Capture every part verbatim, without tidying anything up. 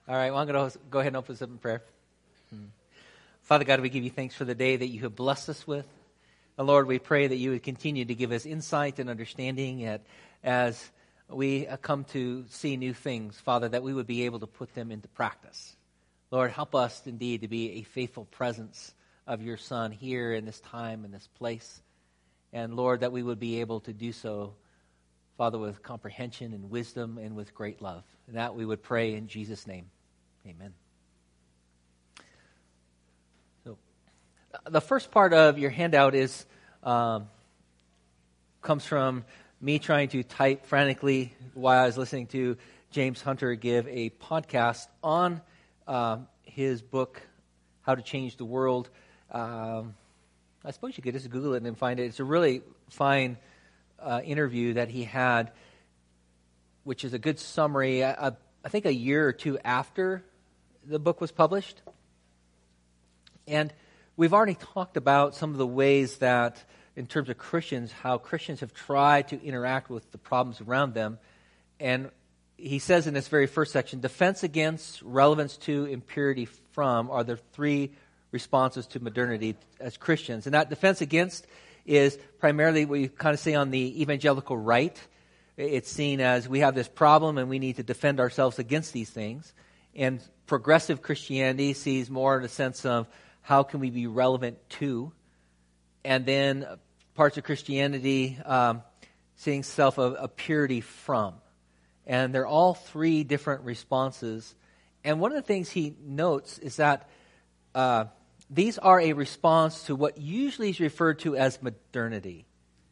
All right, well, I'm going to go ahead and open this up in prayer. Hmm. Father God, we give you thanks for the day that you have blessed us with. And Lord, we pray that you would continue to give us insight and understanding at, as we come to see new things, Father, that we would be able to put them into practice. Lord, help us indeed to be a faithful presence of your Son here in this time, in this place. And Lord, that we would be able to do so, Father, with comprehension and wisdom and with great love. And that we would pray in Jesus' name. Amen. So, the first part of your handout is um, comes from me trying to type frantically while I was listening to James Hunter give a podcast on uh, his book, How to Change the World. Um, I suppose you could just Google it and find it. It's a really fine uh, interview that he had, which is a good summary. I, I think a year or two after the book was published. And we've already talked about some of the ways that, in terms of Christians, how Christians have tried to interact with the problems around them. And he says in this very first section, defense against, relevance to, impurity from are the three responses to modernity as Christians. And that defense against is primarily what you kind of see on the evangelical right. It's seen as we have this problem and we need to defend ourselves against these things. And progressive Christianity sees more in a sense of how can we be relevant to. And then parts of Christianity um, seeing self of a purity from. And they're all three different responses. And one of the things he notes is that uh, these are a response to what usually is referred to as modernity.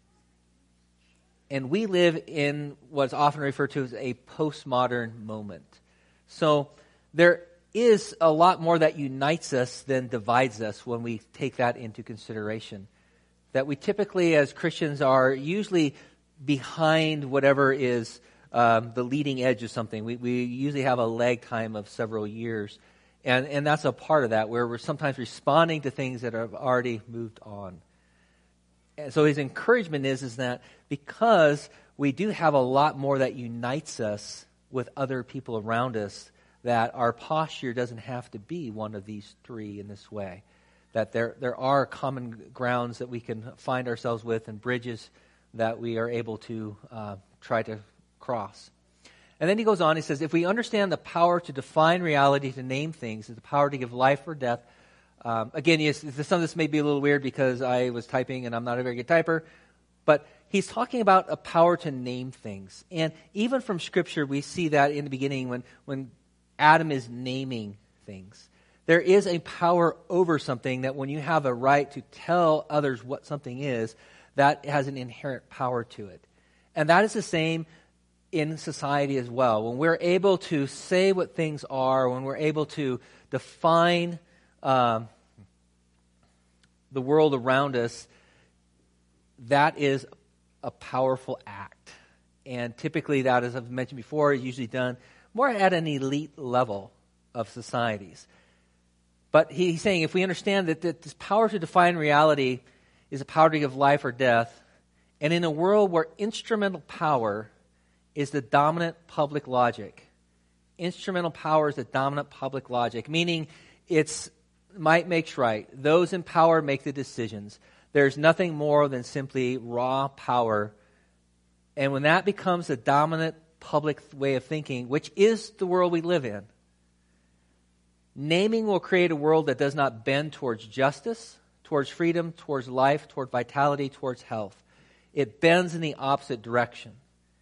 And we live in what's often referred to as a postmodern moment. So there is a lot more that unites us than divides us when we take that into consideration. That we typically, as Christians, are usually behind whatever is um, the leading edge of something. We, we usually have a lag time of several years. And, and that's a part of that, where we're sometimes responding to things that have already moved on. And so his encouragement is, is that because we do have a lot more that unites us with other people around us, that our posture doesn't have to be one of these three in this way. That there there are common grounds that we can find ourselves with and bridges that we are able to uh, try to cross. And then he goes on, he says, if we understand the power to define reality, to name things, the power to give life or death. Um, again, yes, some of this may be a little weird because I was typing and I'm not a very good typer. But he's talking about a power to name things. And even from Scripture, we see that in the beginning when, when Adam is naming things. There is a power over something that when you have a right to tell others what something is, that has an inherent power to it. And that is the same in society as well. When we're able to say what things are, when we're able to define um, the world around us, that is a powerful act. And typically that, as I've mentioned before, is usually done more at an elite level of societies. But he's saying if we understand that, that this power to define reality is a power to give life or death, and in a world where instrumental power is the dominant public logic, instrumental power is the dominant public logic, meaning it's might makes right. Those in power make the decisions. There's nothing more than simply raw power. And when that becomes the dominant public way of thinking, which is the world we live in, naming will create a world that does not bend towards justice, towards freedom, towards life, towards vitality, towards health. It bends in the opposite direction.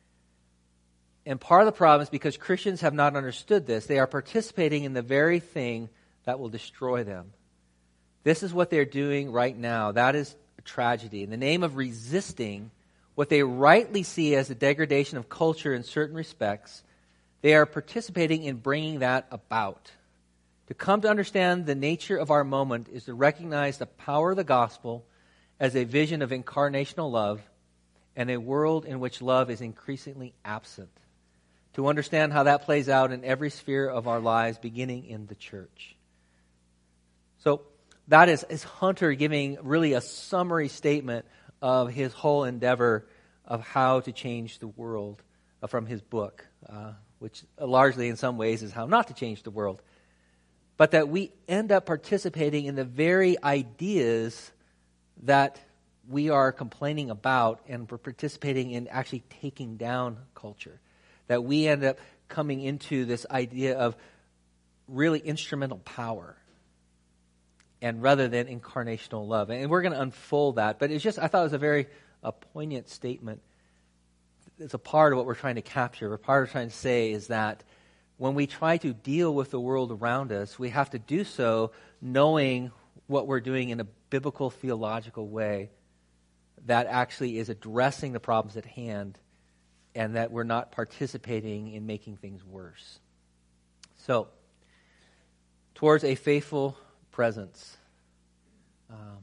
And part of the problem is because Christians have not understood this, they are participating in the very thing that will destroy them. This is what they're doing right now. That is a tragedy. In the name of resisting what they rightly see as the degradation of culture in certain respects, they are participating in bringing that about. To come to understand the nature of our moment is to recognize the power of the gospel as a vision of incarnational love and a world in which love is increasingly absent. To understand how that plays out in every sphere of our lives, beginning in the church. So that is, is Hunter giving really a summary statement of his whole endeavor of how to change the world uh, from his book. Uh, which largely in some ways is how not to change the world. But that we end up participating in the very ideas that we are complaining about, and we're participating in actually taking down culture. That we end up coming into this idea of really instrumental power, and rather than incarnational love. And we're going to unfold that. But it's just, I thought it was a very a poignant statement. It's a part of what we're trying to capture. What part of trying to say is that when we try to deal with the world around us, we have to do so knowing what we're doing in a biblical, theological way that actually is addressing the problems at hand, and that we're not participating in making things worse. So, towards a faithful presence. Um,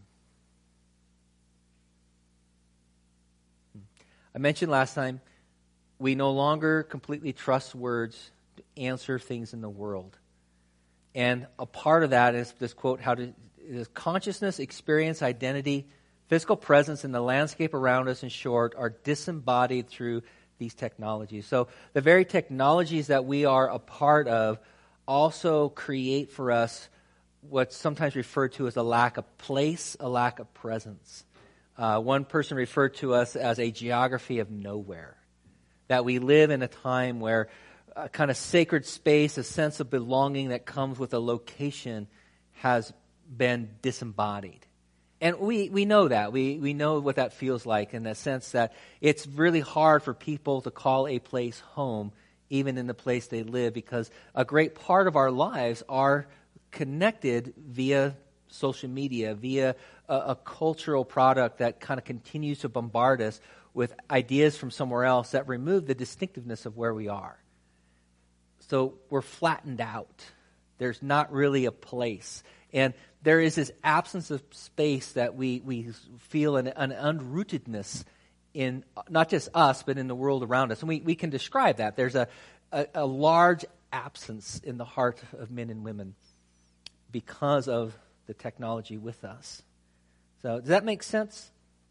I mentioned last time, we no longer completely trust words to answer things in the world. And a part of that is this quote, how to, is consciousness, experience, identity, physical presence in the landscape around us, in short, are disembodied through these technologies. So the very technologies that we are a part of also create for us what's sometimes referred to as a lack of place, a lack of presence. Uh, one person referred to us as a geography of nowhere. That we live in a time where a kind of sacred space, a sense of belonging that comes with a location, has been disembodied. And we, we know that. We, we know what that feels like, in the sense that it's really hard for people to call a place home, even in the place they live, because a great part of our lives are connected via social media, via a, a cultural product that kind of continues to bombard us with ideas from somewhere else that remove the distinctiveness of where we are. So we're flattened out. There's not really a place. And there is this absence of space that we, we feel an, an unrootedness in not just us, but in the world around us. And we, we can describe that. There's a, a, a large absence in the heart of men and women because of the technology with us. So does that make sense?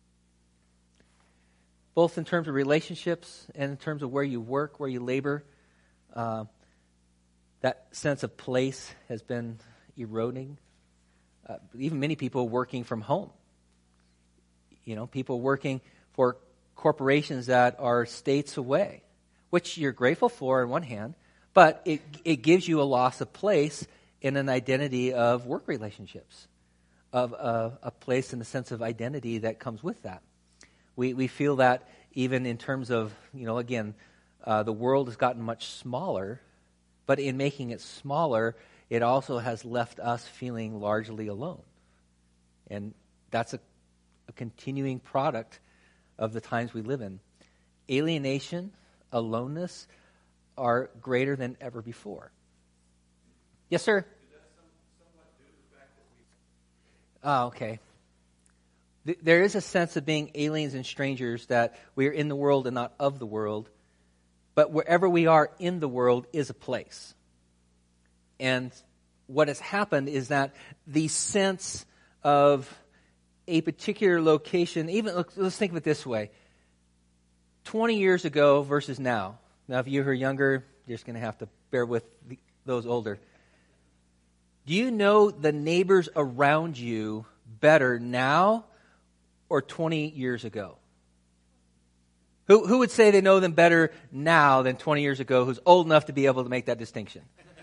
Both in terms of relationships and in terms of where you work, where you labor. Uh, that sense of place has been eroding. Uh, even many people working from home. You know, people working for corporations that are states away, which you're grateful for on one hand, but it it gives you a loss of place in an identity of work relationships, of uh, a place in the sense of identity that comes with that. We we feel that even in terms of, you know, again, uh, the world has gotten much smaller, but in making it smaller, it also has left us feeling largely alone. And that's a, a continuing product of the times we live in. Alienation, aloneness are greater than ever before. Yes, sir? Is that some, somewhat due to the fact that we... Oh, okay. Th- there is a sense of being aliens and strangers, that we are in the world and not of the world. But wherever we are in the world is a place. And what has happened is that the sense of a particular location, even let's think of it this way. twenty years ago versus now. Now, if you're younger, you're just going to have to bear with the, those older. Do you know the neighbors around you better now or twenty years ago? Who, who would say they know them better now than twenty years ago, who's old enough to be able to make that distinction?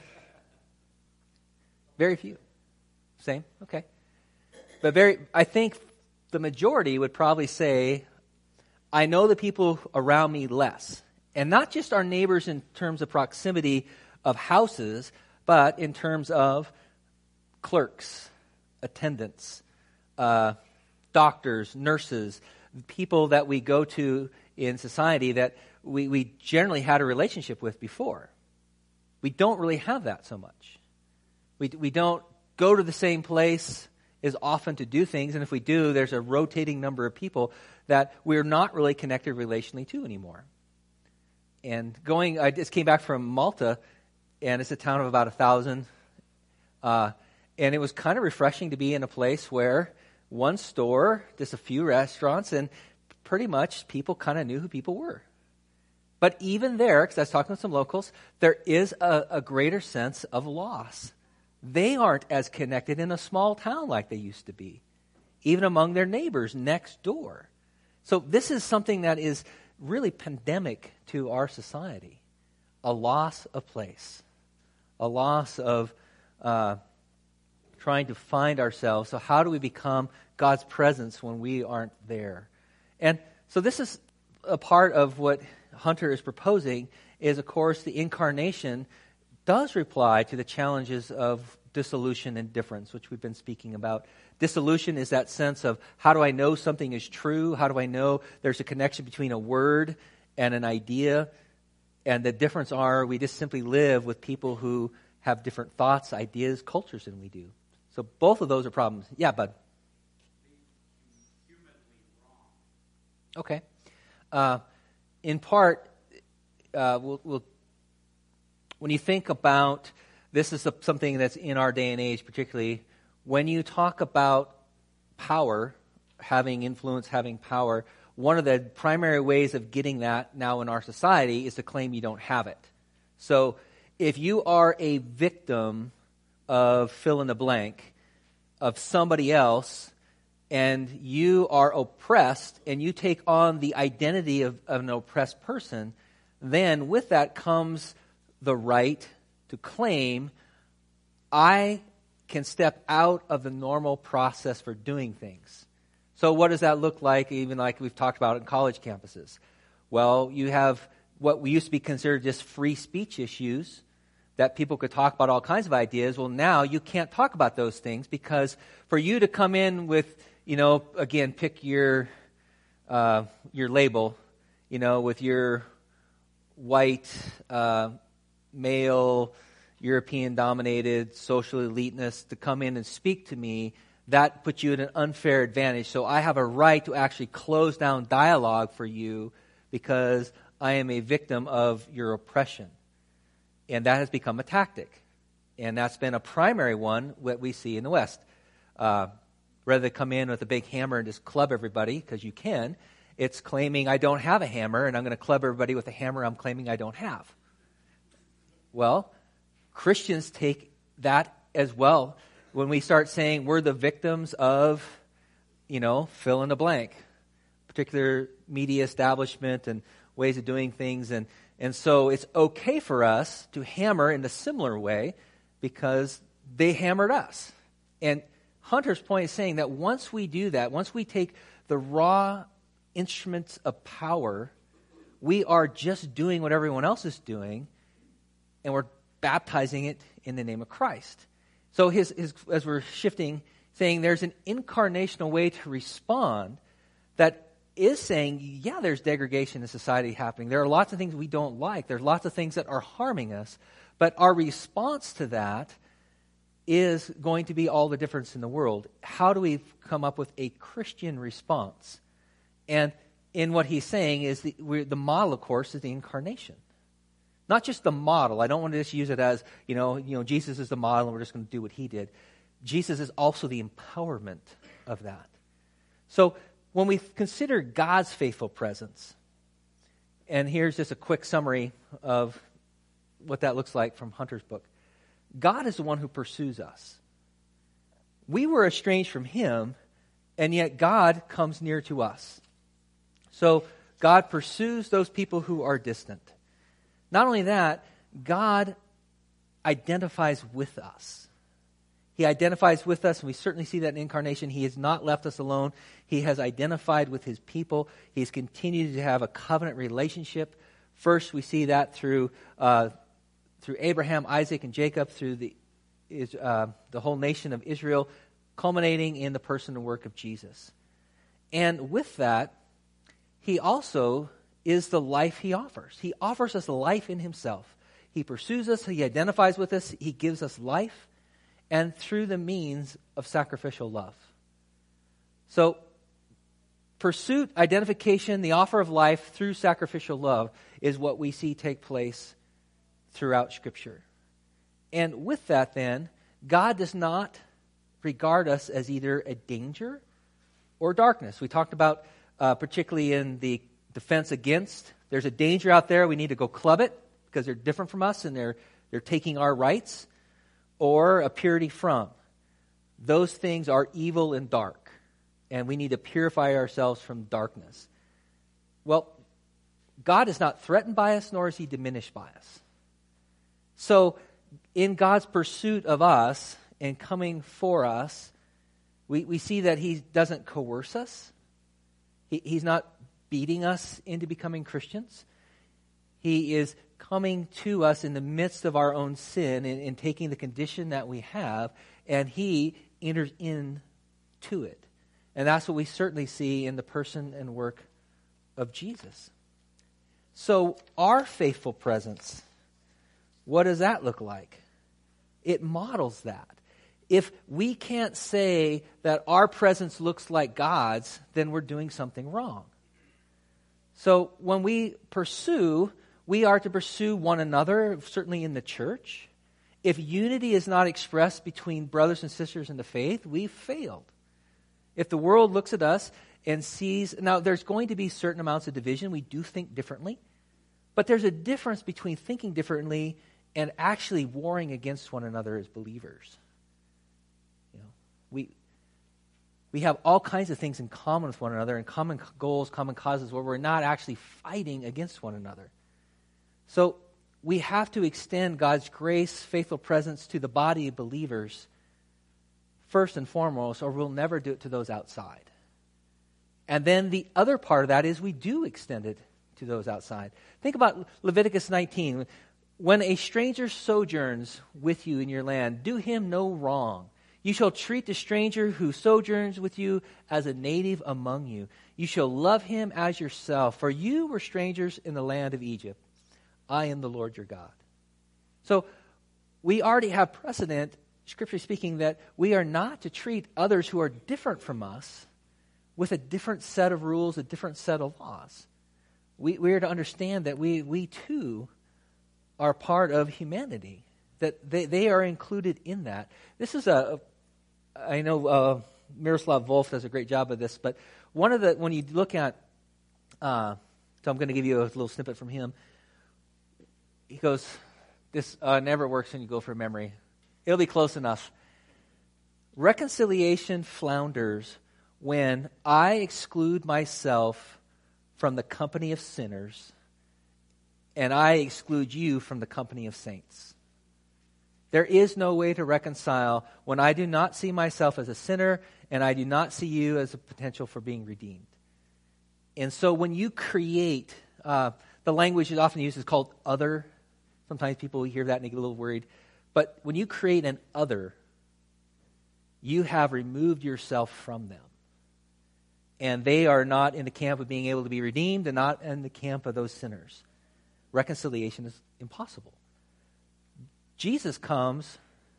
Very few. Same? Okay. But very, I think the majority would probably say, I know the people around me less. And not just our neighbors in terms of proximity of houses, but in terms of clerks, attendants, uh, doctors, nurses, people that we go to in society that we, we generally had a relationship with before. We don't really have that so much. We we don't go to the same place as often to do things, and if we do, there's a rotating number of people that we're not really connected relationally to anymore. And going, I just came back from Malta, and it's a town of about a thousand, uh, and it was kind of refreshing to be in a place where one store, just a few restaurants, and pretty much people kind of knew who people were. But even there, because I was talking with some locals, there is a, a greater sense of loss. They aren't as connected in a small town like they used to be, even among their neighbors next door. So this is something that is really pandemic to our society. A loss of place. A loss of uh, trying to find ourselves. So how do we become God's presence when we aren't there? And so this is a part of what Hunter is proposing is, of course, the incarnation does reply to the challenges of dissolution and difference, which we've been speaking about. Dissolution is that sense of how do I know something is true? How do I know there's a connection between a word and an idea? And the difference are we just simply live with people who have different thoughts, ideas, cultures than we do. So both of those are problems. Yeah, bud. Okay. Uh, in part, uh, we'll, we'll, when you think about, this is a, something that's in our day and age particularly, when you talk about power, having influence, having power, one of the primary ways of getting that now in our society is to claim you don't have it. So if you are a victim of fill in the blank, of somebody else, and you are oppressed, and you take on the identity of, of an oppressed person, then with that comes the right to claim, I can step out of the normal process for doing things. So what does that look like, even like we've talked about in college campuses? Well, you have what we used to be considered just free speech issues, that people could talk about all kinds of ideas. Well, now you can't talk about those things because for you to come in with, you know, again, pick your uh, your label, you know, with your white, uh, male, European-dominated social eliteness to come in and speak to me, that puts you at an unfair advantage. So I have a right to actually close down dialogue for you because I am a victim of your oppression. And that has become a tactic. And that's been a primary one that we see in the West. Uh, rather than come in with a big hammer and just club everybody, because you can, it's claiming I don't have a hammer, and I'm going to club everybody with a hammer I'm claiming I don't have. Well, Christians take that as well. When we start saying we're the victims of, you know, fill in the blank, particular media establishment and ways of doing things. And, and so it's okay for us to hammer in a similar way because they hammered us. And Hunter's point is saying that once we do that, once we take the raw instruments of power, we are just doing what everyone else is doing, and we're baptizing it in the name of Christ. So his, his, as we're shifting, saying there's an incarnational way to respond that is saying, yeah, there's degradation in society happening. There are lots of things we don't like. There's lots of things that are harming us. But our response to that is going to be all the difference in the world. How do we come up with a Christian response? And in what he's saying is the, we're, the model, of course, is the incarnation. Not just the model. I don't want to just use it as, you know, you know, Jesus is the model and we're just going to do what he did. Jesus is also the empowerment of that. So when we consider God's faithful presence, and here's just a quick summary of what that looks like from Hunter's book. God is the one who pursues us. We were estranged from him, and yet God comes near to us. So God pursues those people who are distant. Not only that, God identifies with us. He identifies with us, and we certainly see that in incarnation. He has not left us alone. He has identified with his people. He's continued to have a covenant relationship. First, we see that through uh, through Abraham, Isaac, and Jacob, through the is, uh, the whole nation of Israel, culminating in the person and work of Jesus. And with that, he also is the life he offers. He offers us life in himself. He pursues us. He identifies with us. He gives us life, and through the means of sacrificial love. So, pursuit, identification, the offer of life through sacrificial love is what we see take place throughout Scripture. And with that, then, God does not regard us as either a danger or darkness. We talked about, uh, particularly in the defense against there's a danger out there, we need to go club it because they're different from us and they're they're taking our rights, or a purity from. Those things are evil and dark, and we need to purify ourselves from darkness. Well, God is not threatened by us, nor is he diminished by us. So, in God's pursuit of us and coming for us, we, we see that he doesn't coerce us. He, he's not beating us into becoming Christians. He is coming to us in the midst of our own sin and, and taking the condition that we have, and he enters into it. And that's what we certainly see in the person and work of Jesus. So our faithful presence, what does that look like? It models that. If we can't say that our presence looks like God's, then we're doing something wrong. So when we pursue, we are to pursue one another, certainly in the church. If unity is not expressed between brothers and sisters in the faith, we've failed. If the world looks at us and sees, now there's going to be certain amounts of division. We do think differently. But there's a difference between thinking differently and actually warring against one another as believers. You know, we we have all kinds of things in common with one another, and common goals, common causes, where we're not actually fighting against one another. So we have to extend God's grace, faithful presence to the body of believers first and foremost, or we'll never do it to those outside. And then the other part of that is we do extend it to those outside. Think about Leviticus nineteen. When a stranger sojourns with you in your land, do him no wrong. You shall treat the stranger who sojourns with you as a native among you. You shall love him as yourself, for you were strangers in the land of Egypt. I am the Lord your God. So we already have precedent, scripturally speaking, that we are not to treat others who are different from us with a different set of rules, a different set of laws. We, we are to understand that we, we too are part of humanity, that they, they are included in that. This is a, I know uh, Miroslav Volf does a great job of this, but one of the, when you look at, uh, so I'm going to give you a little snippet from him. He goes, this uh, never works when you go for memory. It'll be close enough. Reconciliation flounders when I exclude myself from the company of sinners and I exclude you from the company of saints. There is no way to reconcile when I do not see myself as a sinner and I do not see you as a potential for being redeemed. And so when you create, uh, the language is often used is called other. Sometimes people hear that and they get a little worried. But when you create an other, you have removed yourself from them. And they are not in the camp of being able to be redeemed and not in the camp of those sinners. Reconciliation is impossible. Jesus comes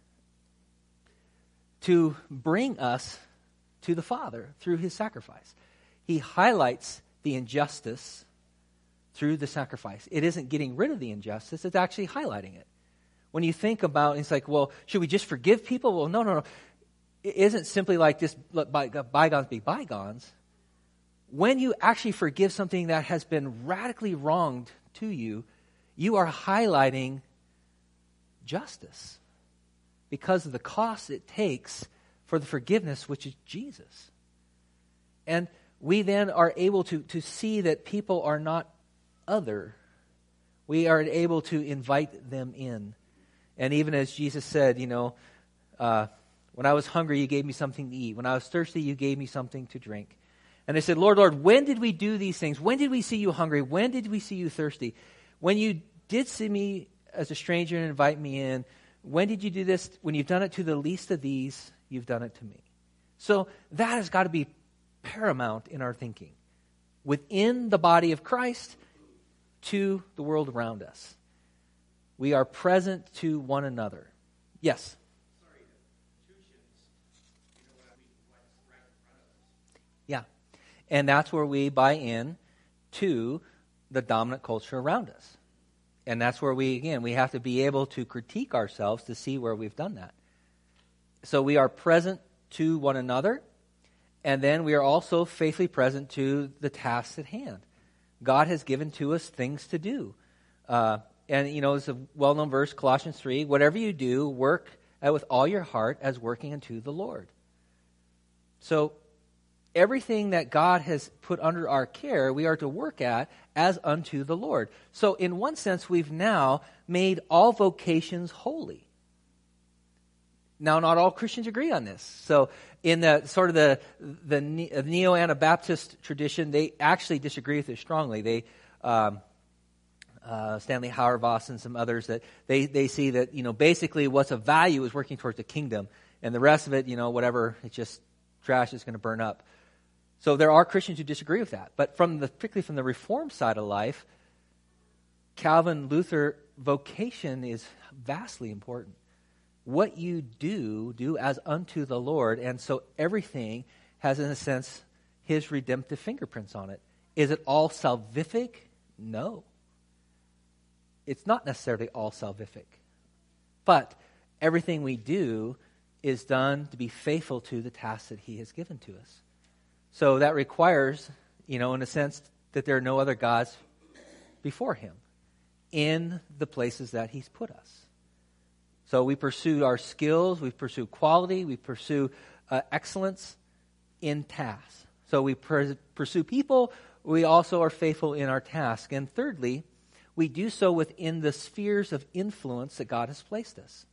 to bring us to the Father through his sacrifice. He highlights the injustice through the sacrifice. It isn't getting rid of the injustice, it's actually highlighting it. When you think about, it's like, well, should we just forgive people? Well, no, no, no. It isn't simply like just let bygones be bygones. When you actually forgive something that has been radically wronged to you, you are highlighting justice because of the cost it takes for the forgiveness, which is Jesus. And we then are able to, to see that people are not other. We are able to invite them in. And even as Jesus said, you know, uh, when I was hungry, you gave me something to eat. When I was thirsty, you gave me something to drink. And they said, Lord, Lord, when did we do these things? When did we see you hungry? When did we see you thirsty? When you did see me as a stranger and invite me in, when did you do this? When you've done it to the least of these, you've done it to me. So that has got to be paramount in our thinking. Within the body of Christ, to the world around us. We are present to one another. Yes? Sorry, institutions, you know what I mean, what's right in front of us. Yeah. And that's where we buy in to the dominant culture around us. And that's where we, again, we have to be able to critique ourselves to see where we've done that. So we are present to one another, and then we are also faithfully present to the tasks at hand. God has given to us things to do. Uh, and, you know, it's a well-known verse, Colossians three, whatever you do, work at with all your heart as working unto the Lord. So everything that God has put under our care, we are to work at as unto the Lord. So in one sense, we've now made all vocations holy. Now, not all Christians agree on this. So in the sort of the, the Neo-Anabaptist tradition, they actually disagree with it strongly. They, um, uh, Stanley Hauerwas and some others, that they, they see that, you know, basically what's of value is working towards the kingdom, and the rest of it, you know, whatever, it's just trash, is going to burn up. So there are Christians who disagree with that. But from the, particularly from the Reformed side of life, Calvin, Luther, vocation is vastly important. What you do, do as unto the Lord. And so everything has, in a sense, his redemptive fingerprints on it. Is it all salvific? No. It's not necessarily all salvific. But everything we do is done to be faithful to the task that he has given to us. So that requires, you know, in a sense, that there are no other gods before him in the places that he's put us. So we pursue our skills, we pursue quality, we pursue uh, excellence in tasks. So we per- pursue people, we also are faithful in our task. And thirdly, we do so within the spheres of influence that God has placed us.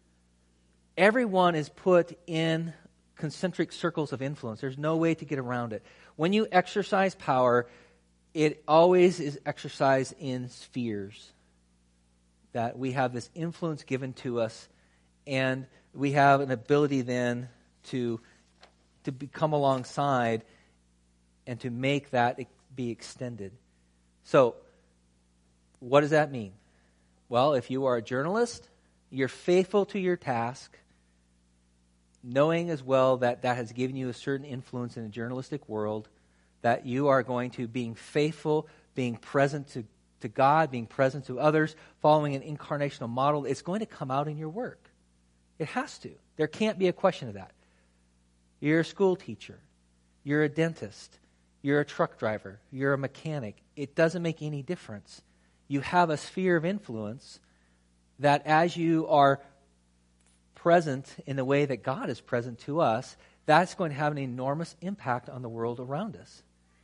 Everyone is put in concentric circles of influence. There's no way to get around it. When you exercise power, it always is exercised in spheres. That we have this influence given to us, and we have an ability then to, to be, come alongside and to make that be extended. So, what does that mean? Well, if you are a journalist, you're faithful to your task, knowing as well that that has given you a certain influence in the journalistic world, that you are going to being faithful, being present to to God, being present to others, following an incarnational model, it's going to come out in your work. It has to. There can't be a question of that. You're a school teacher. You're a dentist. You're a truck driver. You're a mechanic. It doesn't make any difference. You have a sphere of influence that as you are present in the way that God is present to us, that's going to have an enormous impact on the world around us.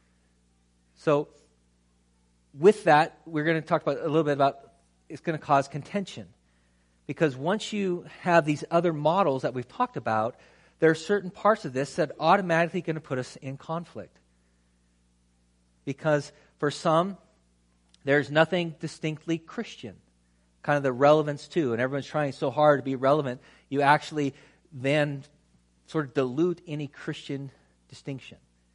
So, with that, we're going to talk about a little bit about it's going to cause contention. Because once you have these other models that we've talked about, there are certain parts of this that are automatically going to put us in conflict. Because for some, there's nothing distinctly Christian. Kind of the relevance too. And everyone's trying so hard to be relevant, you actually then sort of dilute any Christian distinction.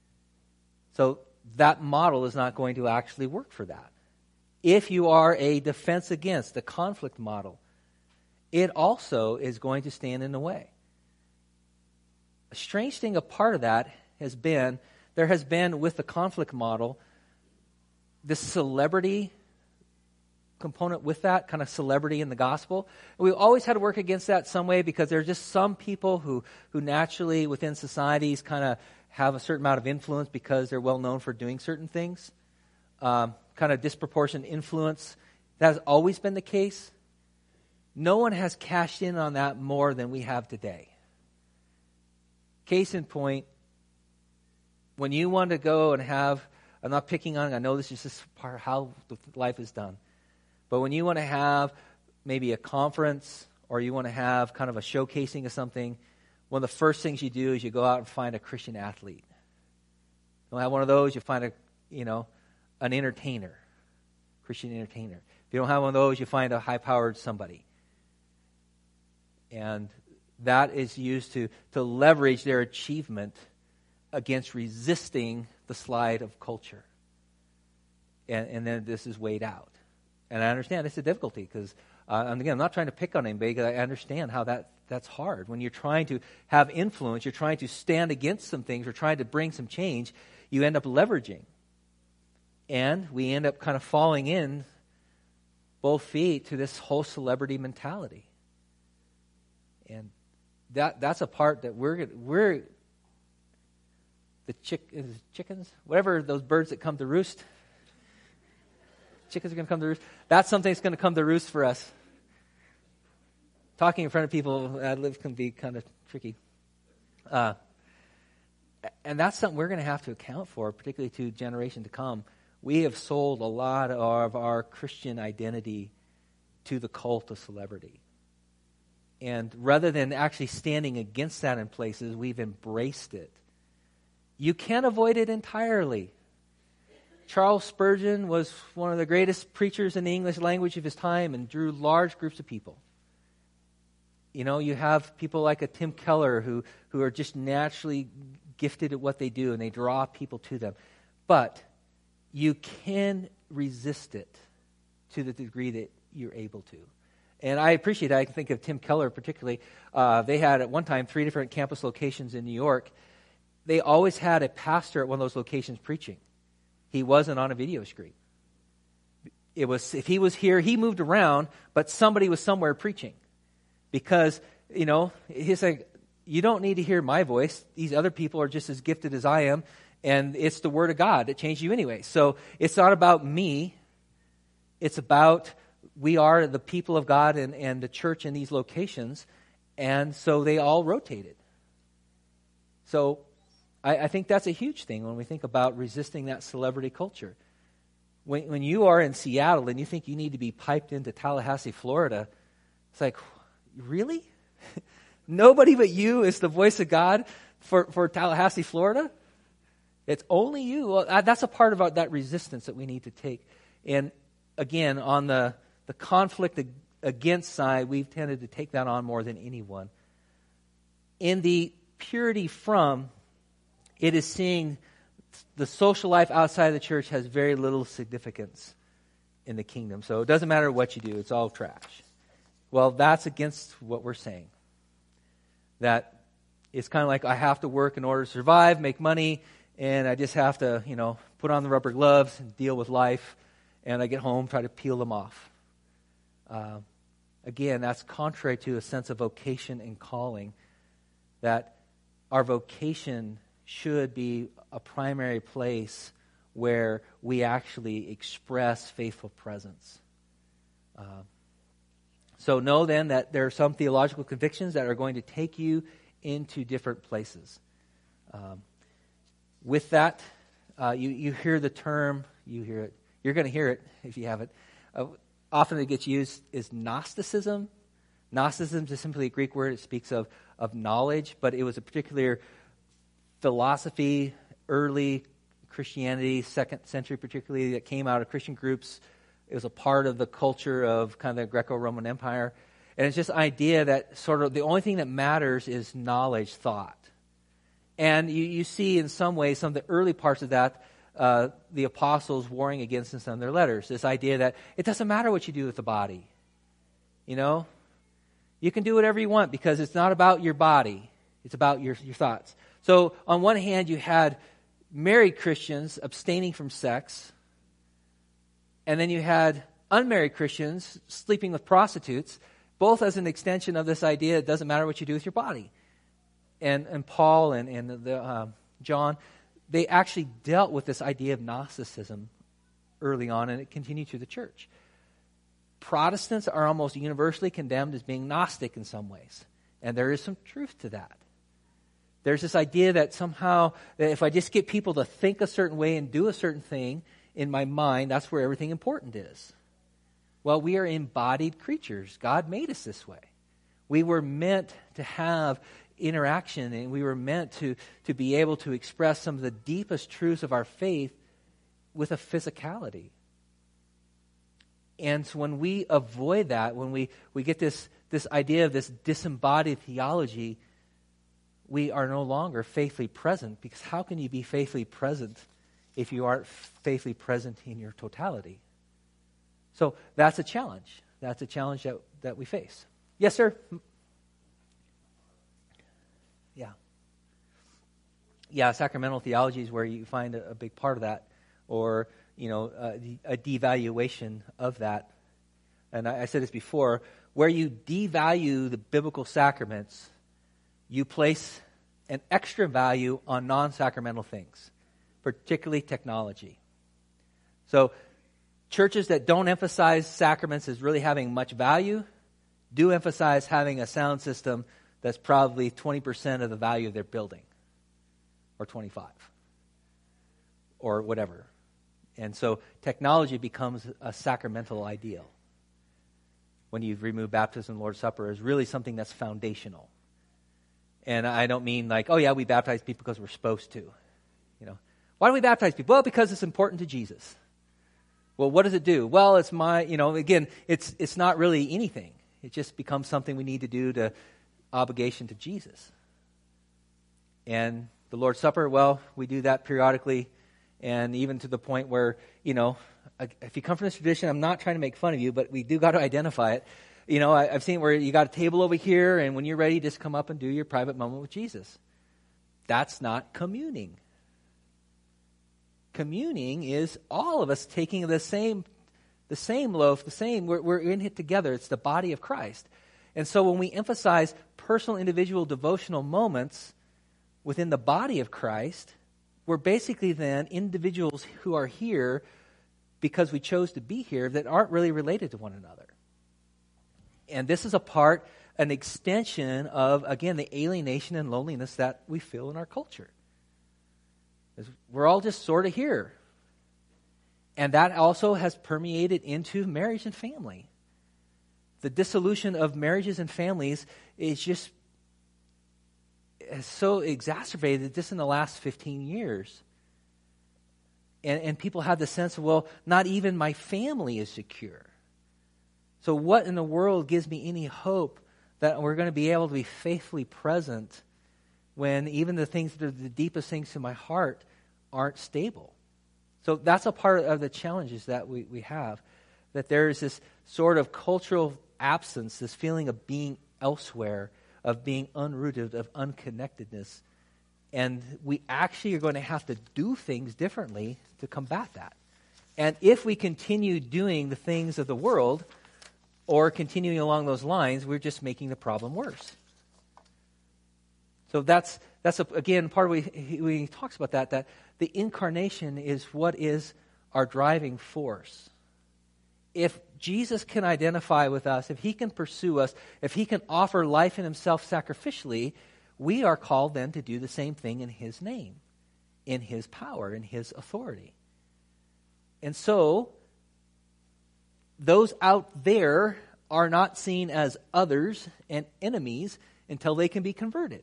So that model is not going to actually work for that. If you are a defense against, a conflict model, it also is going to stand in the way. A strange thing, a part of that has been, there has been with the conflict model, this celebrity component with that, kind of celebrity in the gospel. We've always had to work against that some way because there are just some people who, who naturally within societies kind of have a certain amount of influence because they're well known for doing certain things. Um, kind of disproportionate influence. That has always been the case. No one has cashed in on that more than we have today. Case in point, when you want to go and have, I'm not picking on, I know this is just part of how life is done, but when you want to have maybe a conference or you want to have kind of a showcasing of something, one of the first things you do is you go out and find a Christian athlete. You don't have one of those, you find a, you know, an entertainer, Christian entertainer. If you don't have one of those, you find a high-powered somebody. And that is used to, to leverage their achievement against resisting the slide of culture. And, and then this is weighed out. And I understand it's a difficulty because, uh, and again, I'm not trying to pick on anybody because I understand how that that's hard. When you're trying to have influence, you're trying to stand against some things, or trying to bring some change, you end up leveraging. And we end up kind of falling in both feet to this whole celebrity mentality. And that that's a part that we're we're the chick is it chickens, whatever those birds that come to roost. chickens are going to come to roost. That's something that's going to come to roost for us. Talking in front of people ad libs can be kind of tricky. Uh, and that's something we're going to have to account for, particularly to generation to come. We have sold a lot of our Christian identity to the cult of celebrity. And rather than actually standing against that in places, we've embraced it. You can't avoid it entirely. Charles Spurgeon was one of the greatest preachers in the English language of his time and drew large groups of people. You know, you have people like a Tim Keller who, who are just naturally gifted at what they do, and they draw people to them. But you can resist it to the degree that you're able to. And I appreciate it. I can think of Tim Keller particularly. Uh, they had at one time three different campus locations in New York. They always had a pastor at one of those locations preaching. He wasn't on a video screen. It was, if he was here, he moved around, but somebody was somewhere preaching. Because, you know, he's like, you don't need to hear my voice. These other people are just as gifted as I am, and it's the Word of God that changed you anyway. So it's not about me. It's about we are the people of God and, and the church in these locations, and so they all rotated. So I, I think that's a huge thing when we think about resisting that celebrity culture. When, when you are in Seattle and you think you need to be piped into Tallahassee, Florida, it's like, really? Nobody but you is the voice of God for, for Tallahassee, Florida? It's only you. Well, that's a part of that resistance that we need to take. And again, on the, the conflict against side, we've tended to take that on more than anyone. In the purity from, it is seeing the social life outside of the church has very little significance in the kingdom. So it doesn't matter what you do, it's all trash. Well, that's against what we're saying. That it's kind of like I have to work in order to survive, make money, and I just have to, you know, put on the rubber gloves and deal with life, and I get home, try to peel them off. Uh, again, that's contrary to a sense of vocation and calling, that our vocation should be a primary place where we actually express faithful presence. Uh, So know then that there are some theological convictions that are going to take you into different places. Um, with that, uh, you, you hear the term, you hear it, you're going to hear it if you haven't. Uh, often it gets used is Gnosticism. Gnosticism is simply a Greek word. It speaks of, of knowledge, but it was a particular philosophy, early Christianity, second century particularly, that came out of Christian groups. It was a part of the culture of kind of the Greco-Roman Empire. And it's just idea that sort of the only thing that matters is knowledge, thought. And you, you see in some ways, some of the early parts of that, uh, the apostles warring against in some of their letters. This idea that it doesn't matter what you do with the body. You know? You can do whatever you want because it's not about your body. It's about your, your thoughts. So on one hand, you had married Christians abstaining from sex. And then you had unmarried Christians sleeping with prostitutes, both as an extension of this idea it doesn't matter what you do with your body. And and Paul and, and the, uh, John, they actually dealt with this idea of Gnosticism early on, and it continued through the church. Protestants are almost universally condemned as being Gnostic in some ways. And there is some truth to that. There's this idea that somehow, that if I just get people to think a certain way and do a certain thing, in my mind, that's where everything important is. Well, we are embodied creatures. God made us this way. We were meant to have interaction, and we were meant to, to be able to express some of the deepest truths of our faith with a physicality. And so when we avoid that, when we, we get this, this idea of this disembodied theology, we are no longer faithfully present, because how can you be faithfully present if you aren't faithfully present in your totality? So that's a challenge. That's a challenge that, that we face. Yes, sir? Yeah. Yeah, sacramental theology is where you find a, a big part of that, or, you know, a, a devaluation of that. And I, I said this before, where you devalue the biblical sacraments, you place an extra value on non-sacramental things, particularly technology. So churches that don't emphasize sacraments as really having much value do emphasize having a sound system that's probably twenty percent of the value of their building, or twenty-five, or whatever. And so technology becomes a sacramental ideal when you remove baptism and Lord's Supper is really something that's foundational. And I don't mean like, oh yeah, we baptize people because we're supposed to. You know, why do we baptize people? Well, because it's important to Jesus. Well, what does it do? Well, it's my, you know, again, it's it's not really anything. It just becomes something we need to do to obligation to Jesus. And the Lord's Supper, well, we do that periodically, and even to the point where, you know, if you come from this tradition, I'm not trying to make fun of you, but we do got to identify it. You know, I, I've seen where you got a table over here, and when you're ready, just come up and do your private moment with Jesus. That's not communing. Communing is all of us taking the same, the same loaf, the same. We're, we're in it together. It's the body of Christ. And so when we emphasize personal, individual, devotional moments within the body of Christ, we're basically then individuals who are here because we chose to be here that aren't really related to one another. And this is a part, an extension of, again, the alienation and loneliness that we feel in our culture. We're all just sort of here. And that also has permeated into marriage and family. The dissolution of marriages and families is just is so exacerbated just in the last fifteen years. And, and people have the sense of, well, not even my family is secure. So what in the world gives me any hope that we're going to be able to be faithfully present when even the things that are the deepest things in my heart aren't stable? So that's a part of the challenges that we, we have, that there is this sort of cultural absence, this feeling of being elsewhere, of being unrooted, of unconnectedness. And we actually are going to have to do things differently to combat that. And if we continue doing the things of the world, or continuing along those lines, we're just making the problem worse. So that's, that's a, again, part of what he, he talks about that, that the incarnation is what is our driving force. If Jesus can identify with us, if he can pursue us, if he can offer life in himself sacrificially, we are called then to do the same thing in his name, in his power, in his authority. And so, those out there are not seen as others and enemies until they can be converted.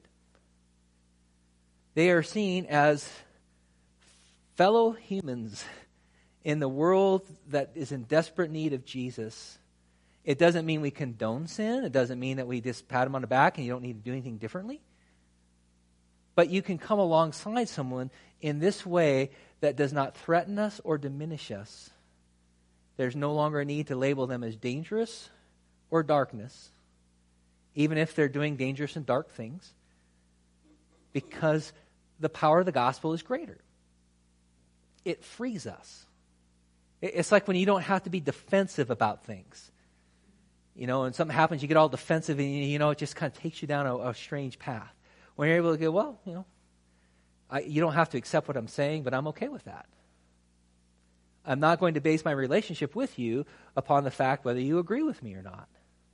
They are seen as fellow humans in the world that is in desperate need of Jesus. It doesn't mean we condone sin. It doesn't mean that we just pat them on the back and you don't need to do anything differently. But you can come alongside someone in this way that does not threaten us or diminish us. There's no longer a need to label them as dangerous or darkness, even if they're doing dangerous and dark things, because the power of the gospel is greater. It frees us. It's like when you don't have to be defensive about things. You know, and something happens, you get all defensive, and you know, it just kind of takes you down a, a strange path. When you're able to go, well, you know, I, you don't have to accept what I'm saying, but I'm okay with that. I'm not going to base my relationship with you upon the fact whether you agree with me or not.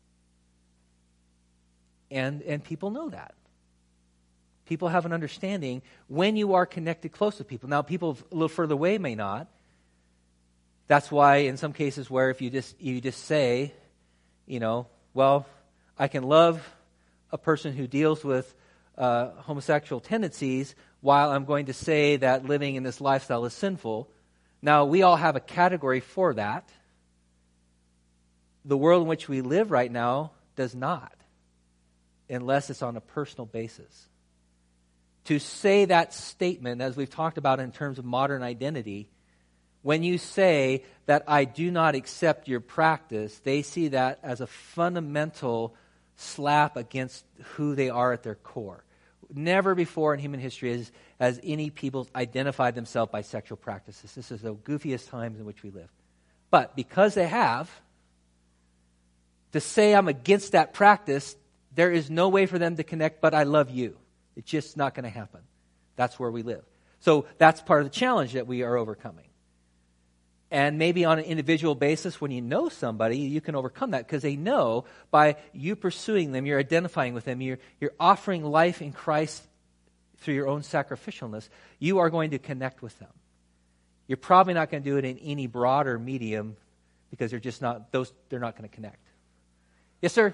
And and people know that. People have an understanding when you are connected close to people. Now, people a little further away may not. That's why in some cases where if you just you just say, you know, well, I can love a person who deals with uh, homosexual tendencies while I'm going to say that living in this lifestyle is sinful. Now, we all have a category for that. The world in which we live right now does not, unless it's on a personal basis. To say that statement, as we've talked about in terms of modern identity, when you say that I do not accept your practice, they see that as a fundamental slap against who they are at their core. Never before in human history has, has any people identified themselves by sexual practices. This is the goofiest times in which we live. But because they have, to say I'm against that practice, there is no way for them to connect, but I love you. It's just not going to happen. That's where we live. So that's part of the challenge that we are overcoming. And maybe on an individual basis, when you know somebody, you can overcome that because they know by you pursuing them, you're identifying with them, you're, you're offering life in Christ through your own sacrificialness, you are going to connect with them. You're probably not going to do it in any broader medium because they're just not, those, they're not going to connect. Yes, sir?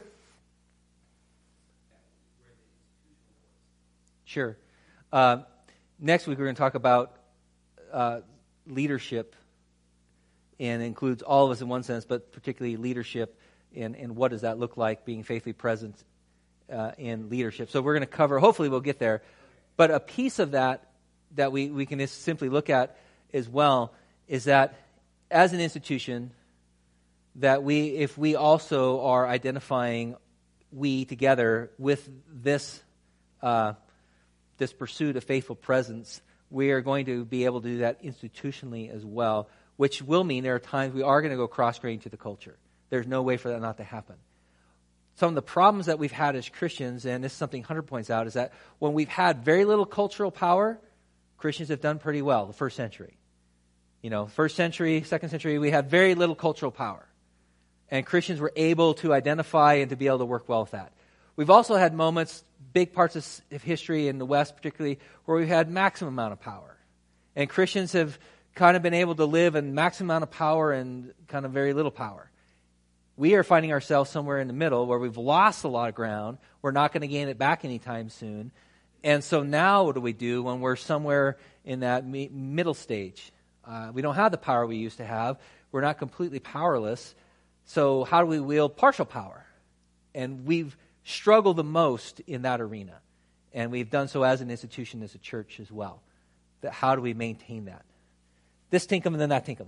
Sure. Uh, next week we're going to talk about uh, leadership, and includes all of us in one sense, but particularly leadership, and, and what does that look like, being faithfully present uh, in leadership. So we're going to cover, hopefully we'll get there, but a piece of that that we, we can just simply look at as well is that as an institution, that we, if we also are identifying, we together, with this uh, this pursuit of faithful presence, we are going to be able to do that institutionally as well, which will mean there are times we are going to go cross-grain to the culture. There's no way for that not to happen. Some of the problems that we've had as Christians, and this is something Hunter points out, is that when we've had very little cultural power, Christians have done pretty well the first century. You know, first century, second century, we had very little cultural power. And Christians were able to identify and to be able to work well with that. We've also had moments, big parts of history in the West particularly, where we've had maximum amount of power. And Christians have kind of been able to live in maximum amount of power and kind of very little power. We are finding ourselves somewhere in the middle where we've lost a lot of ground. We're not going to gain it back anytime soon. And so now what do we do when we're somewhere in that mi- middle stage? Uh, we don't have the power we used to have. We're not completely powerless. So how do we wield partial power? And we've struggled the most in that arena. And we've done so as an institution, as a church as well. That how do we maintain that? This tinkum and then that tinkum.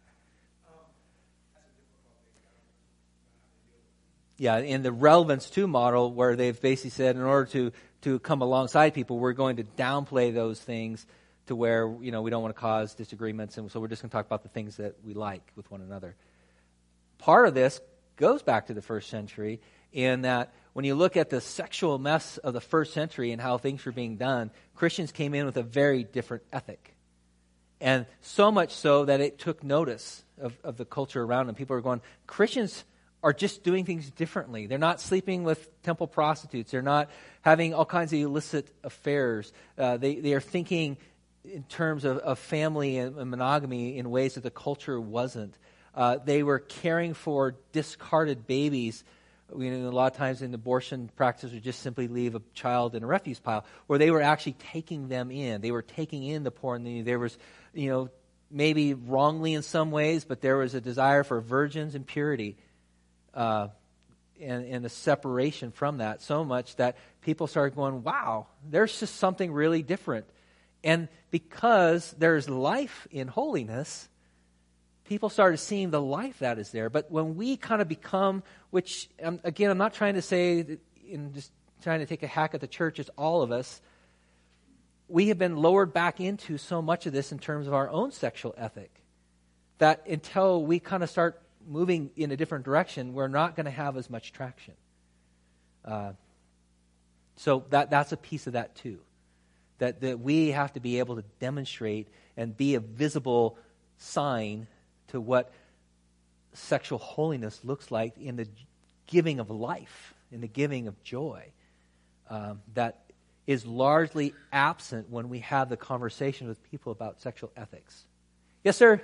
Yeah, in the relevance to model, where they've basically said in order to, to come alongside people, we're going to downplay those things to where, you know, we don't want to cause disagreements, and so we're just going to talk about the things that we like with one another. Part of this goes back to the first century in that when you look at the sexual mess of the first century and how things were being done, Christians came in with a very different ethic. And so much so that it took notice of, of the culture around them. People are going, Christians are just doing things differently. They're not sleeping with temple prostitutes. They're not having all kinds of illicit affairs. Uh, they, they are thinking in terms of, of family and, and monogamy in ways that the culture wasn't. Uh, they were caring for discarded babies. You know, a lot of times in abortion practices would just simply leave a child in a refuse pile, where they were actually taking them in. They were taking in the poor and the needy. There was, you know, maybe wrongly in some ways, but there was a desire for virgins and purity. Uh, and, and the separation from that so much that people started going, wow, there's just something really different. And because there's life in holiness, people started seeing the life that is there. But when we kind of become, which, um, again, I'm not trying to say, that in just trying to take a hack at the church, it's all of us. We have been lowered back into so much of this in terms of our own sexual ethic that until we kind of start moving in a different direction, we're not going to have as much traction. Uh, so that that's a piece of that too. That, that we have to be able to demonstrate and be a visible sign to what sexual holiness looks like in the giving of life, in the giving of joy, um, that is largely absent when we have the conversation with people about sexual ethics. Yes, sir?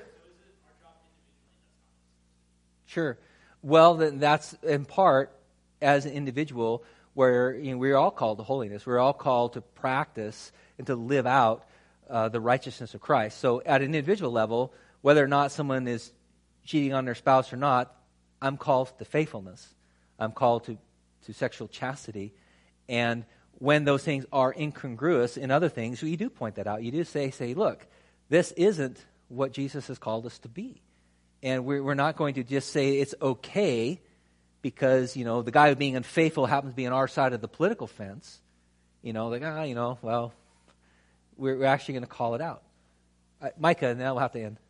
Sure. Well, then that's in part as an individual where, you know, we're all called to holiness. We're all called to practice and to live out uh, the righteousness of Christ. So at an individual level, whether or not someone is cheating on their spouse or not, I'm called to faithfulness. I'm called to, to sexual chastity. And when those things are incongruous in other things, you do point that out. You do say, say, look, this isn't what Jesus has called us to be. And we're, we're not going to just say it's okay because, you know, the guy who's being unfaithful happens to be on our side of the political fence. You know, like, ah, you know, well, we're, we're actually going to call it out. Uh, Micah, and then we'll have to end.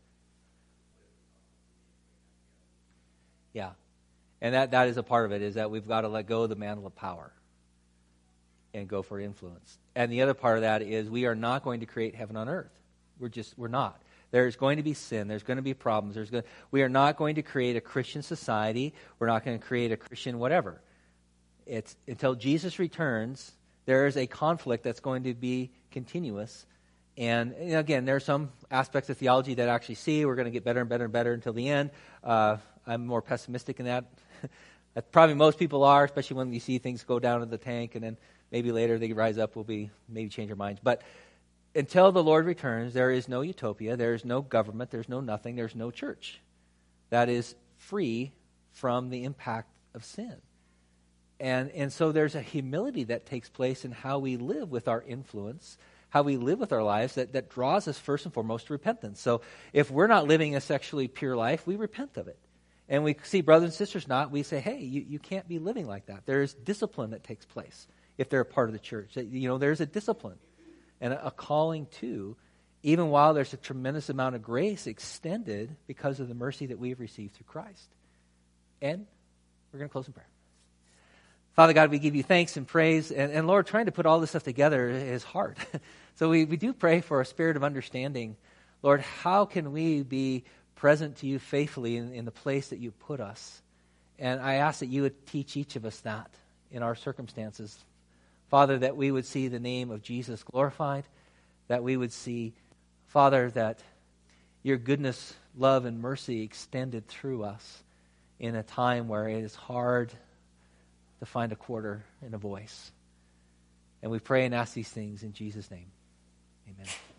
Yeah. And that, that is a part of it, is that we've got to let go of the mantle of power and go for influence. And the other part of that is we are not going to create heaven on earth. We're just, we're not. There's going to be sin. There's going to be problems. There's going, we are not going to create a Christian society. We're not going to create a Christian whatever. It's until Jesus returns, there is a conflict that's going to be continuous. And, you know, again, there are some aspects of theology that I actually see we're going to get better and better and better until the end. Uh, I'm more pessimistic in that. Probably most people are, especially when you see things go down in the tank and then maybe later they rise up, we'll be maybe change our minds. But until the Lord returns, there is no utopia, there is no government, there's no nothing, there's no church that is free from the impact of sin. And and so there's a humility that takes place in how we live with our influence, how we live with our lives that, that draws us first and foremost to repentance. So if we're not living a sexually pure life, we repent of it. And we see brothers and sisters not, we say, hey, you, you can't be living like that. There is discipline that takes place if they're a part of the church. You know, there's a discipline and a, a calling to, even while there's a tremendous amount of grace extended because of the mercy that we've received through Christ. And we're going to close in prayer. Father God, we give you thanks and praise. And, and Lord, trying to put all this stuff together is hard. So we, we do pray for a spirit of understanding. Lord, how can we be present to you faithfully in, in the place that you put us? And I ask that you would teach each of us that in our circumstances. Father, that we would see the name of Jesus glorified, that we would see, Father, that your goodness, love, and mercy extended through us in a time where it is hard to find a quarter in a voice. And we pray and ask these things in Jesus' name. Amen.